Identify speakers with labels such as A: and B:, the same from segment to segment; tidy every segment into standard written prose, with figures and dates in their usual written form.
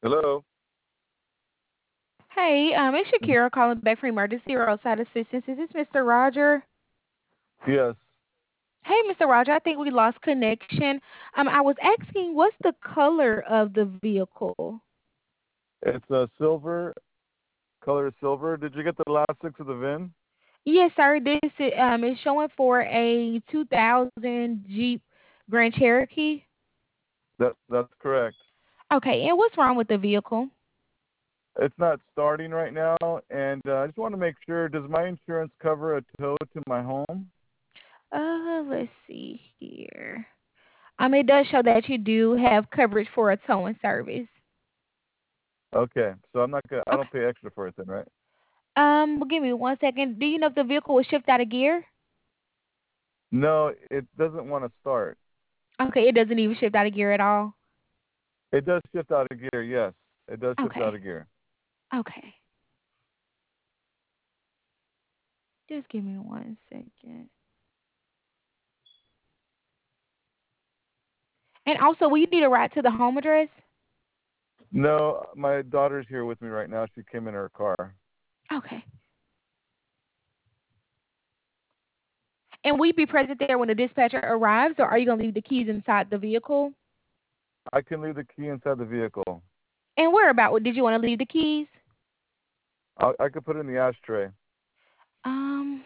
A: Hello.
B: Hey, it's Shakira calling back from Emergency Roadside Assistance. Is this Mr. Roger?
A: Yes,
B: Hey, Mr. Roger, I think we lost connection. I was asking, what's the color of the vehicle?
A: it's a silver. Color is silver. Did you get the last six of the VIN?
B: Yes, sir. This is showing for a 2000 Jeep Grand Cherokee.
A: That's correct.
B: Okay, and what's wrong with the vehicle?
A: It's not starting right now, and I just want to make sure. Does my insurance cover a tow to my home?
B: Let's see here. It does show that you do have coverage for a towing service.
A: Okay, so I'm not gonna. I
B: Okay.
A: don't pay extra for it then, right?
B: Well, give me one second. Do you know if the vehicle was shipped out of gear?
A: No, it doesn't want to start.
B: Okay, it doesn't even shift out of gear at all.
A: It does shift out of gear. Yes, it does shift
B: Okay,
A: out of gear.
B: okay. Just give me one second. And also, will you need a ride to the home address?
A: No, my daughter's here with me right now. She came in her car.
B: Okay. And will you be present there when the dispatcher arrives, or are you going to leave the keys inside the vehicle?
A: I can leave the key inside the vehicle.
B: And where about did you want to leave the keys?
A: I could put it in the ashtray.
B: Um,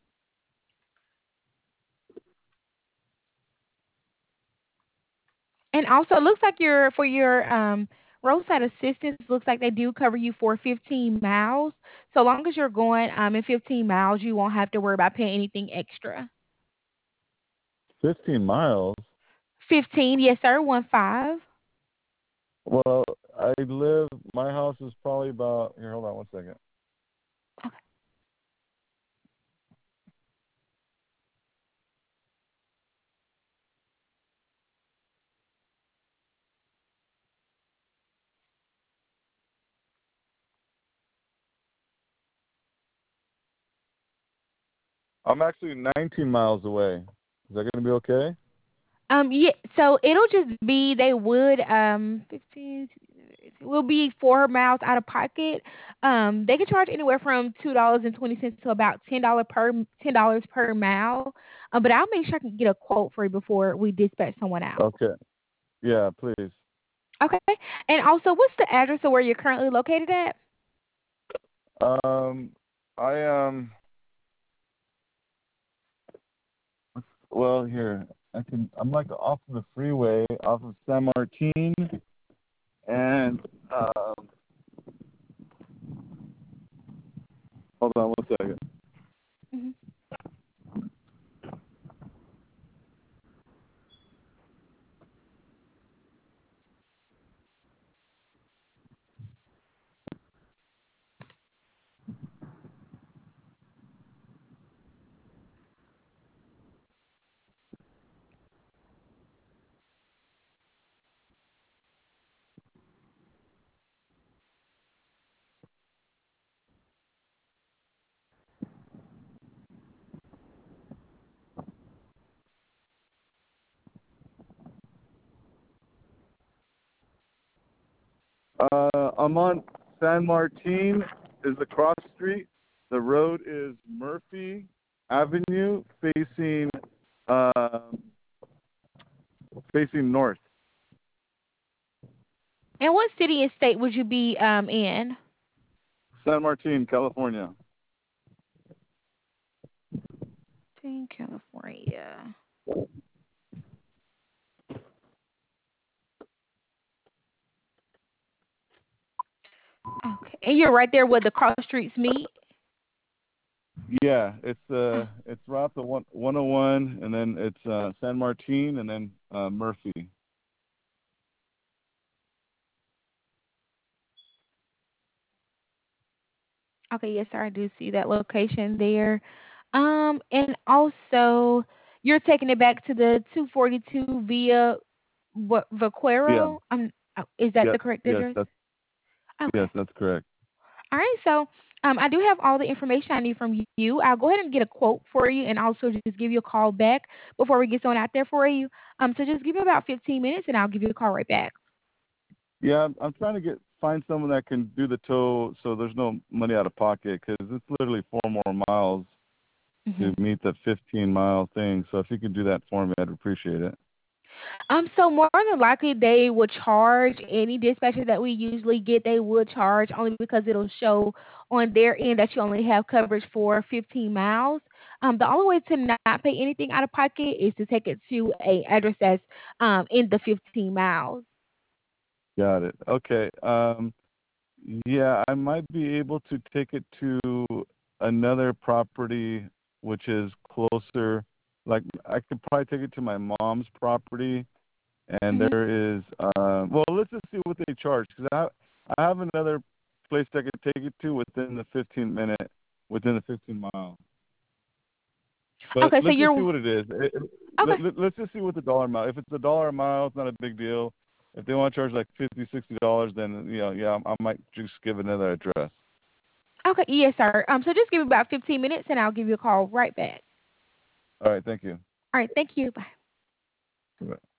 B: and also, it looks like your roadside assistance looks like they do cover you for 15 miles. So long as you're going in 15 miles, you won't have to worry about paying anything extra.
A: 15 miles.
B: 15, yes, sir. 1 5.
A: Well, I live. My house is probably about. Here, hold on one second.
B: Okay.
A: I'm actually 19 miles away. Is that gonna be okay?
B: Yeah. So it'll just be they would 15 will be 4 miles out of pocket. They can charge anywhere from $2.20 to about $10 per mile. But I'll make sure I can get a quote for you before we dispatch someone out.
A: Okay. Yeah, please.
B: Okay. And also, what's the address of where you're currently located at?
A: Um, I well here. I can. I'm like off of the freeway, off of San Martin, and hold on one second.
B: Hmm.
A: I'm on San Martin. Is the cross street? The road is Murphy Avenue, um, facing north.
B: And what city and state would you be in?
A: San Martin, California.
B: In California. Okay. And you're right there where the cross streets meet?
A: Yeah,
B: Oh,
A: it's Route the 101, and then it's San Martin, and then Murphy.
B: okay, yes, sir. I do see that location there. And also, you're taking it back to the 242 via
A: Yeah,
B: Vaquero. Is that
A: yeah,
B: the correct
A: yes,
B: address?
A: that's
B: Okay.
A: yes, that's correct.
B: All right. So, I do have all the information I need from you. I'll go ahead and get a quote for you, and also just give you a call back before we get someone out there for you. So just give me about 15 minutes, and I'll give you a call right back.
A: Yeah, I'm trying to get find someone that can do the tow, so there's no money out of pocket, because it's literally 4 more miles to meet the 15-mile thing. So if you could do that for me, I'd appreciate it.
B: So more than likely they would charge any dispatcher that we usually get. They would charge only because it'll show on their end that you only have coverage for 15 miles. The only way to not pay anything out of pocket is to take it to a address that's in the 15 miles.
A: Got it. Okay. Yeah, I might be able to take it to another property which is closer. Like, I could probably take it to my mom's property, and
B: Mhm.
A: there is well, let's just see what they charge, because I have another place I could take it to within the 15 miles. But
B: Okay, so
A: let's just see
B: you're
A: what it is.
B: okay.
A: Let's just see what the dollar amount. If it's a dollar a mile, it's not a big deal. If they want to charge like $50, $60, then yeah, I might just give another address.
B: Okay, yes, sir. So just give me about 15 minutes, and I'll give you a call right back.
A: All right, thank you.
B: All right, thank you. Bye.
A: Bye.